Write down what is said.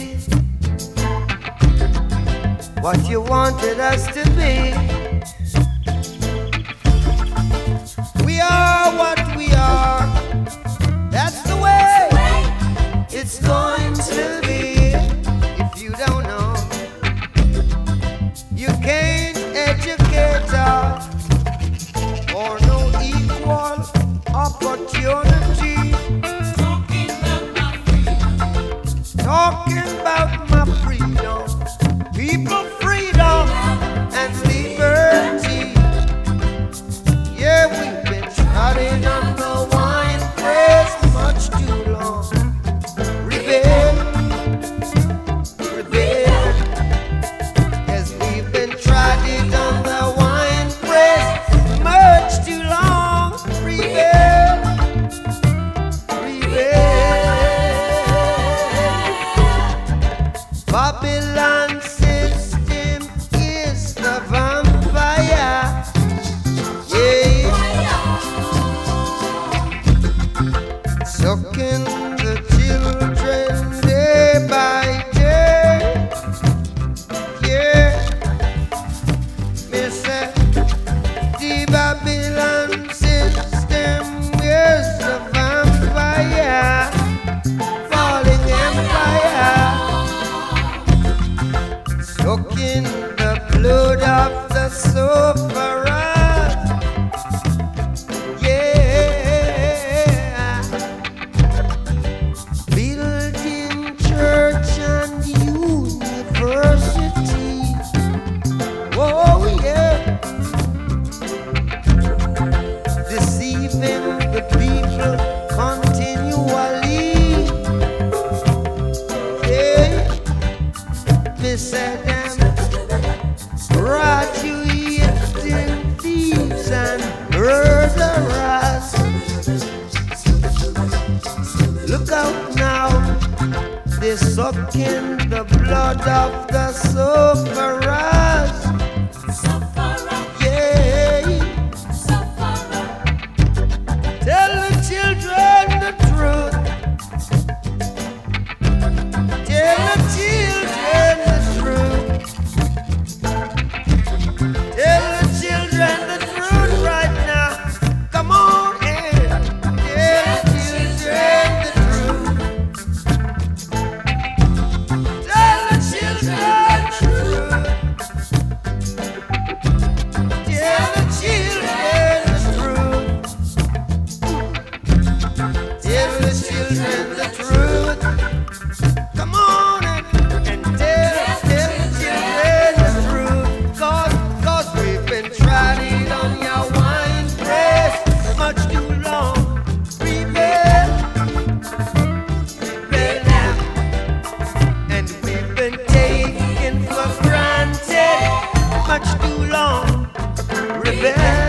be what you wanted us to be. We are what we are. That's the way it's going to be. If you don't know, you can't educate us for no equal opportunity. Talking about my freedom, people freedom and liberty. Yeah, we've been trodden on the wine press much too long. Rebel, rebel. Yes, we've been trodden on the wine press much too long. Rebel, rebel. Babylon system is the vampire. Sucking the children day by day. Yeah, me say the Babylon system is the vampire, falling empire, sucking the blood of the sufferers. Graduating thieves and murderers. Look out now, they're sucking the blood of the sufferers. Yeah. Tell the children the truth. Tell the children the truth. Tell the children the truth right now. Come on in. Tell the children the truth. Tell the children the truth. Tell the children the truth. Tell the children the truth. Come on and tell the children the truth. Cause we've been trodden on your wine press much too long. Rebel, rebel now. And we've been taken for granted much too long. Rebel.